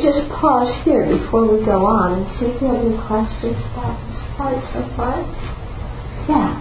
just pause here before we go on and see if you have any questions about this part so far. Yeah.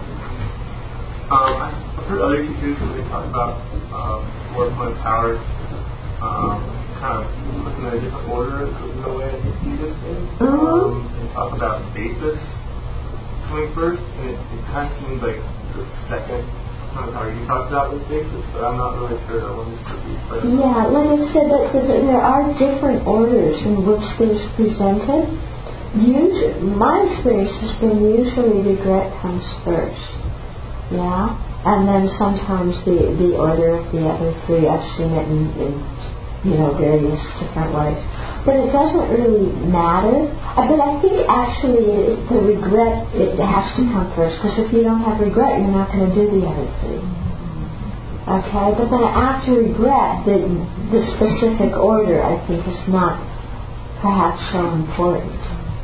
I've heard other teachers when they talk about 4 point powers, kind of looking at a different order in the way I think you just did, and talk about basis coming first, and it kind of seems like the second power you talked about was basis, but I'm not really sure that one is to be first. Yeah, like I said, there are different orders in which things presented. My experience has been usually regret comes first. Yeah, and then sometimes the order of the other 3. I've seen it in various different ways, but it doesn't really matter. But I think actually the regret, it has to come first, because if you don't have regret, you're not going to do the other 3. Okay, but then after regret, the specific order I think is not perhaps so important.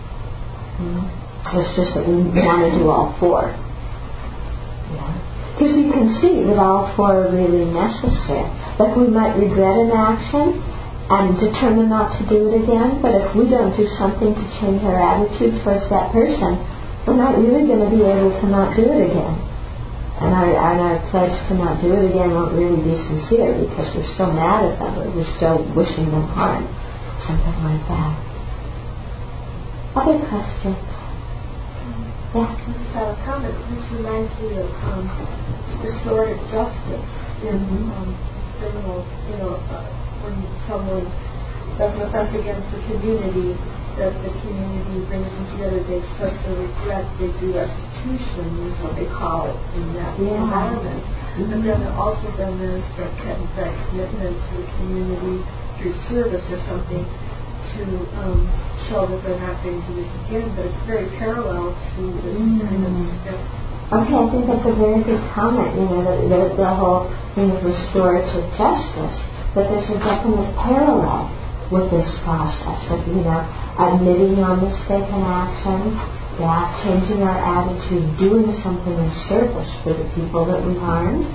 It's just that we want to do all 4. Because you can see that all 4 are really necessary. Like we might regret an action and determine not to do it again, but if we don't do something to change our attitude towards that person, we're not really going to be able to not do it again. And our pledge to not do it again won't really be sincere, because we're still mad at them, or we're still wishing them harm. Something like that. Other questions? Yeah. Comment. This reminds me of restorative justice in criminal. When someone does an offense against the community, that the community brings them together, they express their regret, they do restitution, is what they call it in that environment. And then also there's that commitment to the community through service or something to show that they're not going to do this again, but it's very parallel to this kind of step. Okay, I think that's a very good comment, the whole thing of restorative justice, but there's a definite parallel with this process of, admitting our mistaken action, changing our attitude, doing something in service for the people that we harmed,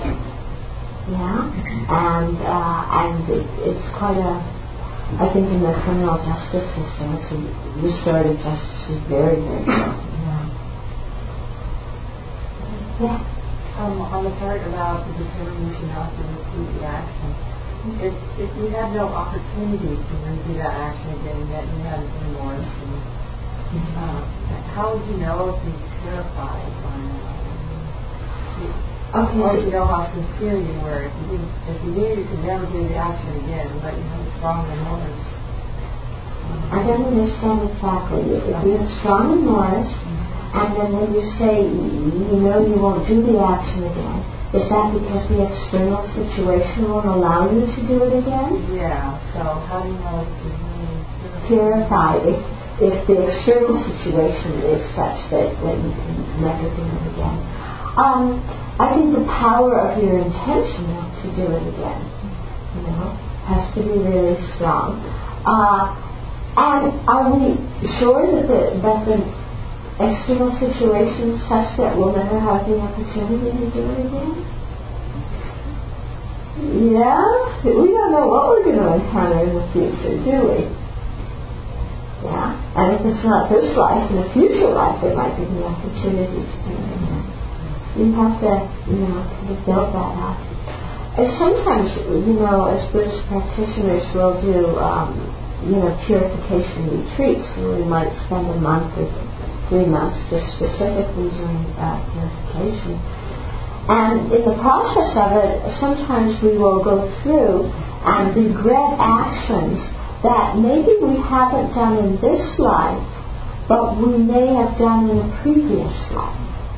and it's quite I think in the criminal justice system, restorative justice is very, very important. On the part about the determination not to repeat the action, if you have no opportunity to repeat that action again, yet you have remorse, how would you know if you're terrified or or you know how sincere you were? If you knew you could never do the action again, but you have a strong remorse. I don't understand exactly. If you have strong remorse, and then when you say you won't do the action again, is that because the external situation won't allow you to do it again? Yeah, so how do you know if you're really purified? If the external situation is such that you can never do it again. I think the power of your intention not to do it again, has to be really strong. And are we sure that the external situation is such that we'll never have the opportunity to do it again? Yeah? We don't know what we're going to encounter in the future, do we? Yeah? And if it's not this life, in a future life, there might be the opportunity to do it again. You have to, kind of build that up. And sometimes, as Buddhist practitioners will do, purification retreats, and we might spend a month or 3 months just specifically doing purification. And in the process of it, sometimes we will go through and regret actions that maybe we haven't done in this life, but we may have done in a previous life.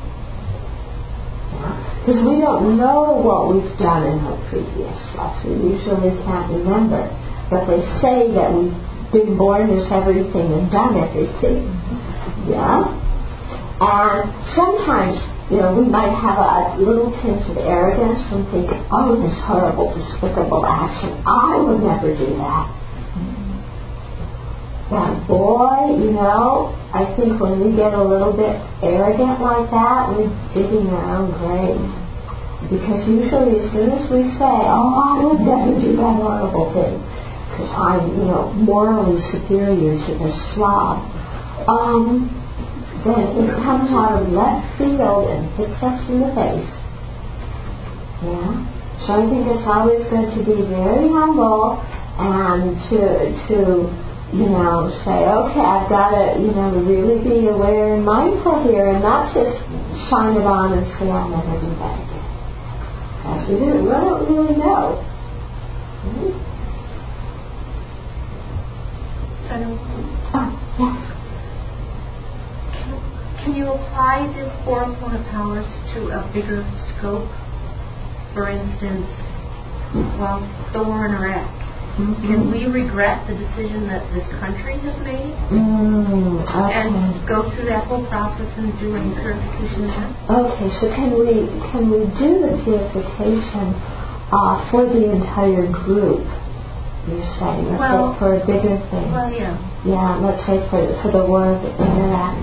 Because we don't know what we've done in our previous lives. We usually can't remember. But they say that we've been born as everything and done everything. Yeah? And sometimes, we might have a little tinge of arrogance and think, oh, this horrible, despicable action, I would never do that. But boy, I think when we get a little bit arrogant like that, we're digging our own grave. Because usually as soon as we say, oh, I would never do that horrible thing, because I'm, morally superior to this slob, then it comes out of left field and hits us in the face. Yeah? So I think it's always good to be very humble and to say, okay, I've got to, really be aware and mindful here and not just shine it on and say, I'll never do that again. As we don't really know. Mm-hmm. Yes. Can you apply the four opponent powers to a bigger scope? For instance, the war in Iraq. Mm-hmm. Can we regret the decision that this country has made okay. and go through that whole process and do any purification there? Okay, so can we do the purification for the entire group? You're saying, for a bigger thing. Well, yeah. Yeah, let's say for the war in Iraq.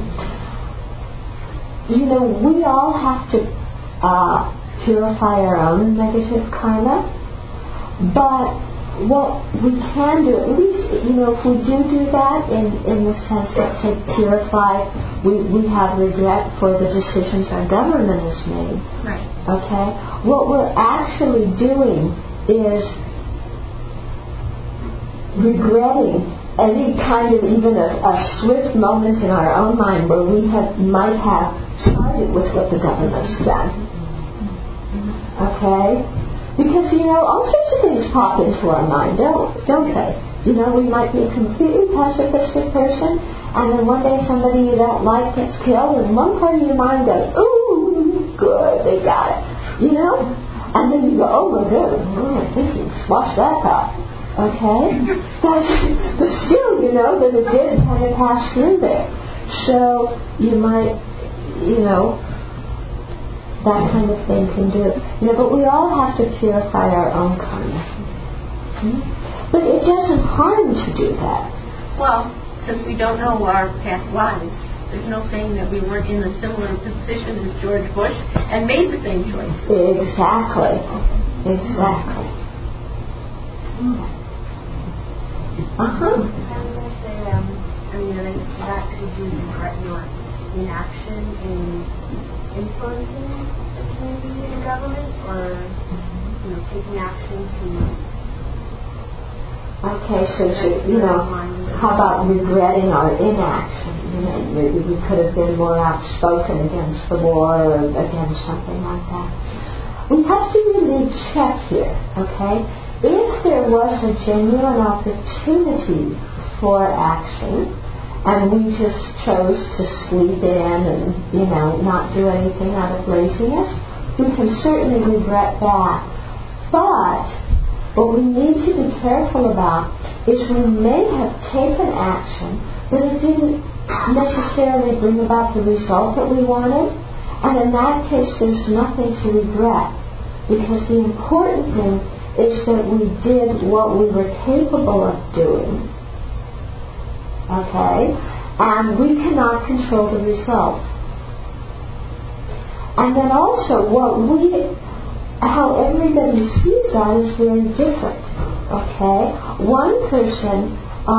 We all have to purify our own negative karma, but what we can do, at least, if we do that in the sense that, say, purify, we have regret for the decisions our government has made. Right. Okay? What we're actually doing is regretting any kind of even a swift moment in our own mind where we might have sided with what the government's done. Okay? Because, all sorts of things pop into our mind, don't they? We might be a completely pacifistic person, and then one day somebody you don't like gets killed, and one part of your mind goes, ooh, good, they got it. And then you go, oh my goodness, I think you squash that thought. Okay? But still, that it did kind of pass through there. So you might, that kind of thing can do it. But we all have to purify our own karma. But it doesn't harm to do that. Well, since we don't know our past lives, there's no saying that we weren't in a similar position as George Bush and made the same choice. Exactly. I was going to say, that could be your inaction in influencing the community and government, or taking action to. Okay, so how about regretting our inaction? Maybe we could have been more outspoken against the war or against something like that. We have to really check here, okay? If there was a genuine opportunity for action, and we just chose to sleep in and, not do anything out of laziness, we can certainly regret that. But what we need to be careful about is we may have taken action, but it didn't necessarily bring about the result that we wanted, and in that case there's nothing to regret, because the important thing is that we did what we were capable of doing. Okay? And we cannot control the result. And then also how everybody sees that is very different. Okay? One person,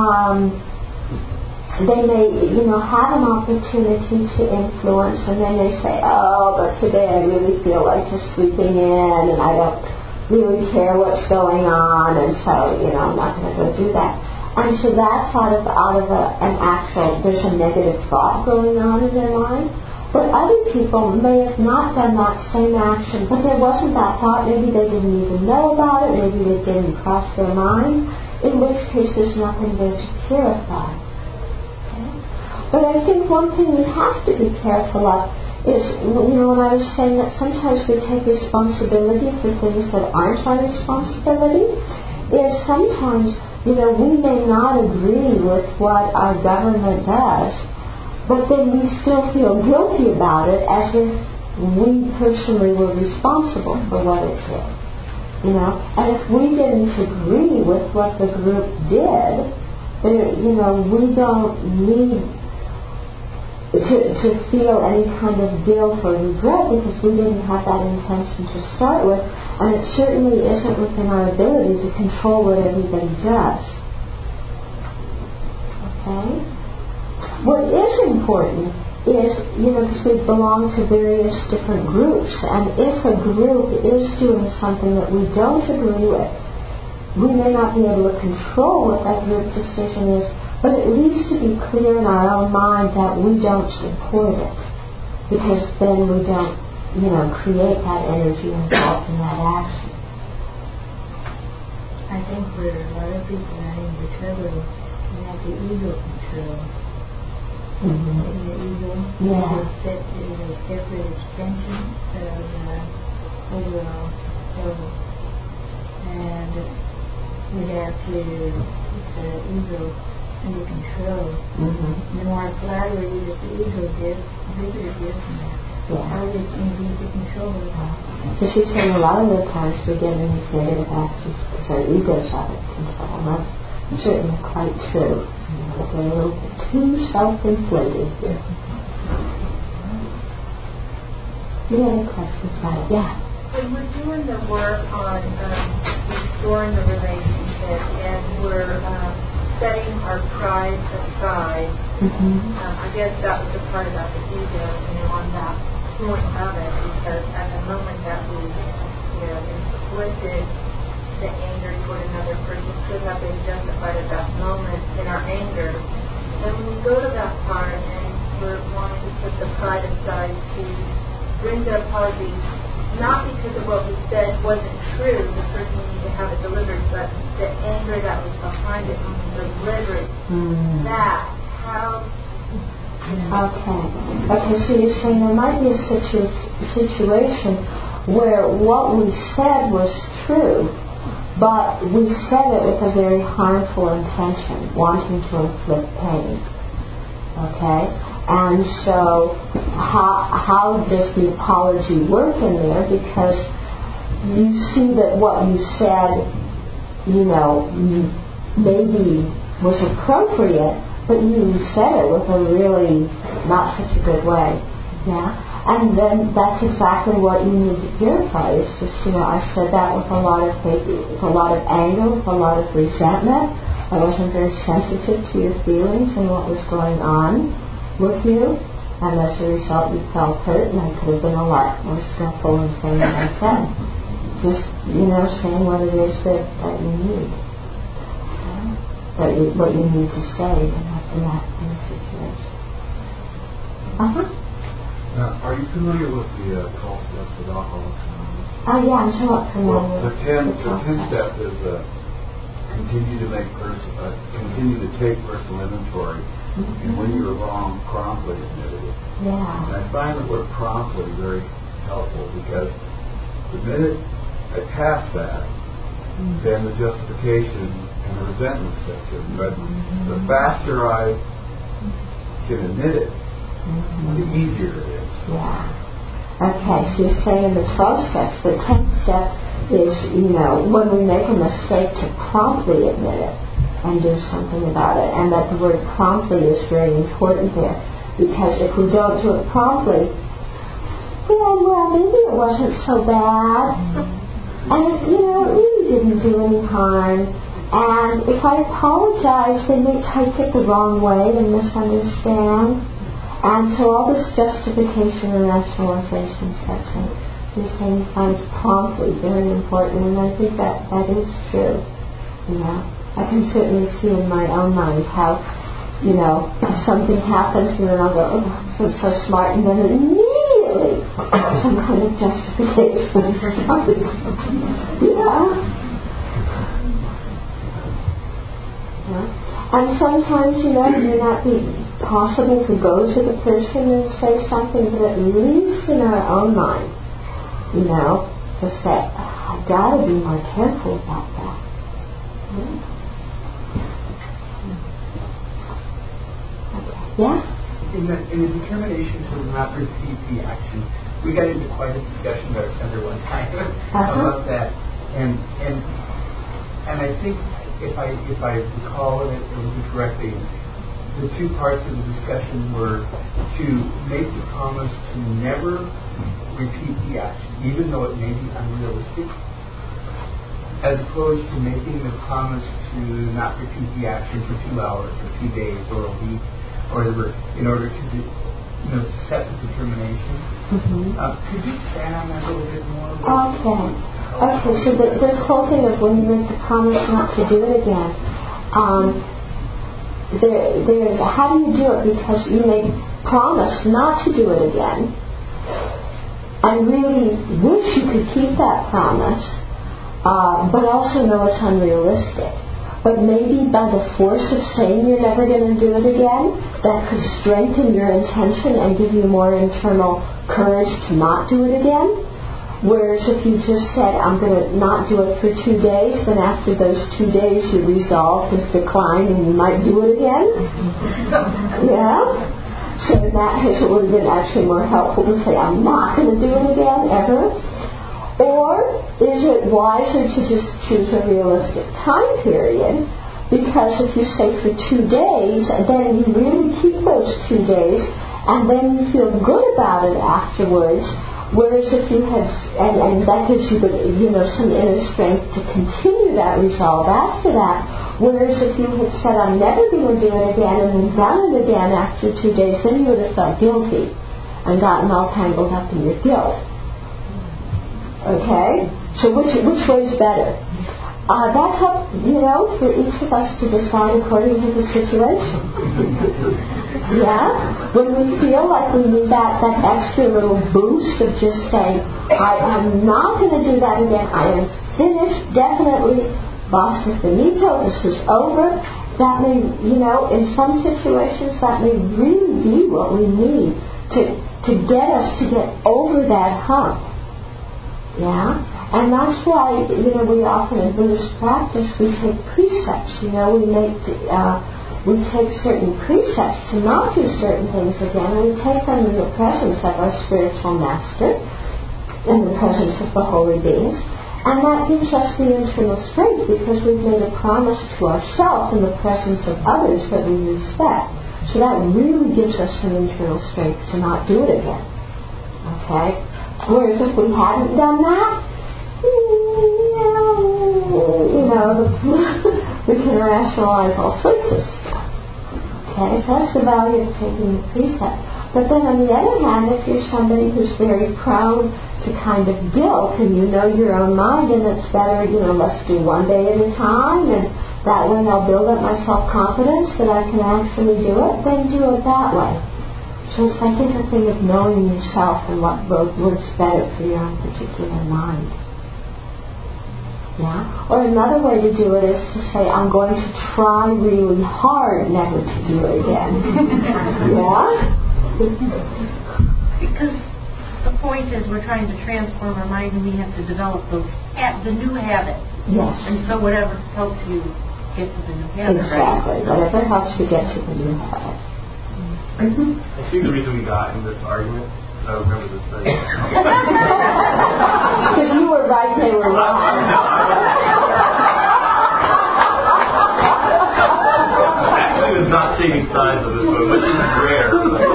they may, have an opportunity to influence, and then they say, oh, but today I really feel like just sleeping in, and I don't really care what's going on, and so, I'm not going to go do that. And so that's out of an actual, there's a negative thought going on in their mind. But other people may have not done that same action, but there wasn't that thought. Maybe they didn't even know about it. Maybe it didn't cross their mind, in which case there's nothing there to purify. Okay? But I think one thing we have to be careful of is, when I was saying that sometimes we take responsibility for things that aren't our responsibility, is sometimes, we may not agree with what our government does, but then we still feel guilty about it as if we personally were responsible for what it did. And if we didn't agree with what the group did, we don't need to feel any kind of guilt or regret, because we didn't have that intention to start with, and it certainly isn't within our ability to control what everybody does. Okay? What is important is, because we belong to various different groups, and if a group is doing something that we don't agree with, we may not be able to control what that group decision is, but at least to be clear in our own mind that we don't support it, because then we don't, create that energy involved in that action. I think where a lot of people are in the trouble, they have the ego control. Mm-hmm. And the ego is a separate extension of overall soul. And we have to keep the ego under control. Mm-hmm. The more clarity that the ego gives, the bigger it is. How is it easy to control it? So she's saying a lot of the times we get in these negative actions because our ego's out of control. And that's certainly quite true. But they're a little bit too self-inflated here. You have any questions about it? Yeah. When we're doing the work on restoring the relationship and we're setting our pride aside, I guess that was the part about the ego, on that point of it, because at the moment that we, inflicted the anger toward another person could have been justified at that moment in our anger. And when we go to that part and we're wanting to put the pride aside to bring the apology, not because of what we said wasn't true, the person needed to have it delivered, but the anger that was behind it when we delivered that. How? Okay, so you're saying there might be a situation where what we said was true, but we said it with a very harmful intention, wanting to inflict pain. Okay? And so how does the apology work in there? Because you see that what you said, maybe was appropriate, but you said it with a really not such a good way. Yeah? And then that's exactly what you need to purify. It's just, I said that with a lot of hate, with a lot of anger, with a lot of resentment. I wasn't very sensitive to your feelings and what was going on with you, and as a result you felt hurt, and I could have been a lot more skillful in saying what I said. Just, saying what it is that you need. What you need to say in that situation. Are you familiar with the cult of Alcoholics Anonymous? Oh yeah, I'm somewhat familiar. Well, the 10th step is continue to take personal inventory, and when you're wrong, promptly admit it. Yeah. And I find the word promptly very helpful, because the minute I pass that, then the justification and the resentment sets in. But the faster I can admit it, the easier it is. Yeah. Okay, so you're saying the 12 steps, the 10th step is, when we make a mistake, to promptly admit it and do something about it. And that the word promptly is very important there. Because if we don't do it promptly, well, maybe it wasn't so bad. And, it really didn't do any harm. And if I apologize, they may take it the wrong way and misunderstand. And so all this justification and rationalization sets in. You're saying find promptly very important, and I think that is true. I can certainly see in my own mind how, something happens and then I'll go, oh, I'm so smart, and then immediately some kind of justification for something. And sometimes, it may not be possible to go to the person and say something, but at least in our own mind, to say, I've got to be more careful about that. Okay. Yeah? In the determination to not repeat the action, we got into quite a discussion about it under one time about that. And I think if I recall it correctly, the two parts of the discussion were to make the promise to never repeat the action, even though it may be unrealistic, as opposed to making the promise to not repeat the action for 2 hours or 2 days or a week or whatever in order to set the determination. Could you expand on that a little bit more? Okay, so this whole thing of when you make the promise not to do it again, there's how do you do it? Because you make promise not to do it again. I really wish you could keep that promise, but also know it's unrealistic. But maybe by the force of saying you're never going to do it again, that could strengthen your intention and give you more internal courage to not do it again. Whereas if you just said, I'm going to not do it for 2 days, then after those 2 days your resolve has declined and you might do it again. Yeah? So in that case it would have been actually more helpful to say, I'm not going to do it again, ever. Or is it wiser to just choose a realistic time period? Because if you say for 2 days, then you really keep those 2 days, and then you feel good about it afterwards. Whereas if you had, and that gives you some inner strength to continue that resolve after that. Whereas if you had said, I'm never going to do it again, and then done it again after 2 days, then you would have felt guilty and gotten all tangled up in your guilt. Okay? So which way is better? That's up, for each of us to decide according to the situation. Yeah? When we feel like we need that extra little boost of just saying, I am not going to do that again. I am finished, definitely. Basta finito, this is over. That may, in some situations, that may really be what we need to get us to get over that hump. Yeah? And that's why, we often in Buddhist practice, we take precepts, we take certain precepts to not do certain things again, and we take them in the presence of our spiritual master, in the presence of the holy beings, and that gives us the internal strength because we've made a promise to ourselves in the presence of others that we respect. So that really gives us some internal strength to not do it again. Okay? Whereas if we hadn't done that, we can rationalize all sorts of stuff. Okay, so that's the value of taking the precept. But then on the other hand, if you're somebody who's very prone to kind of guilt and you know your own mind and it's better, let's do 1 day at a time and that way I'll build up my self-confidence that I can actually do it, then do it that way. So it's, I think, a thing of knowing yourself and what works better for your own particular mind. Yeah? Or another way to do it is to say, I'm going to try really hard never to do it again. Yeah? Because the point is we're trying to transform our mind and we have to develop those the new habit. Yes. And so whatever helps you get to the new habit. Exactly. Right? Whatever helps you get to the new habit. Mm-hmm. I think the reason we got in this argument, I remember this thing. Because you were right, they were wrong. Actually, was not taking sides of this one, which is rare.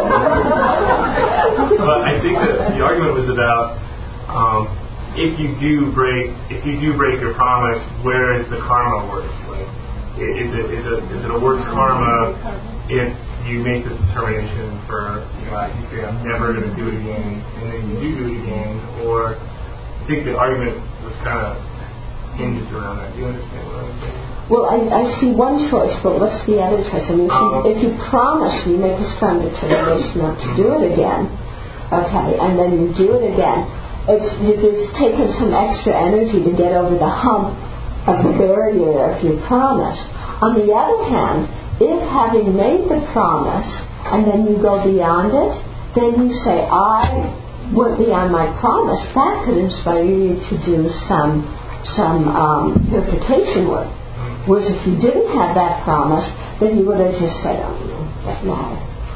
But I think that the argument was about if you do break your promise, where is the karma worse? Like, is it a worse karma if you make this determination for, you say, I'm never going to do it again, and then you do it again, or I think the argument was kind of hinged around that. Do you understand what I'm saying? Well, I see one choice, but what's the other choice? I mean, if you promise, you make a strong determination not to do it again, okay, and then you do it again, it's taken some extra energy to get over the hump of the barrier of your promise. On the other hand, if having made the promise and then you go beyond it, then you say, I went beyond my promise. That could inspire you to do some purification work. Whereas if you didn't have that promise, then you would have just said, get mad.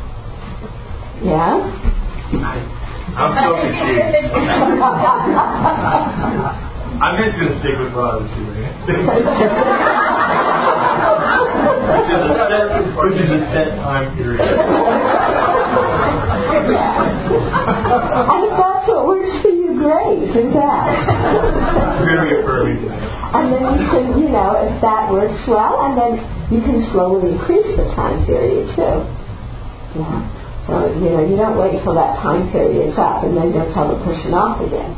Yeah? I'm so confused. I'm just going to stick with what I was doing. Which is a set time period. I think that's that's what works for you, great. Do that. Very affirming. And then you can, if that works well, and then you can slowly increase the time period too. Yeah. So, you don't wait till that time period is up and then go tell the person off again.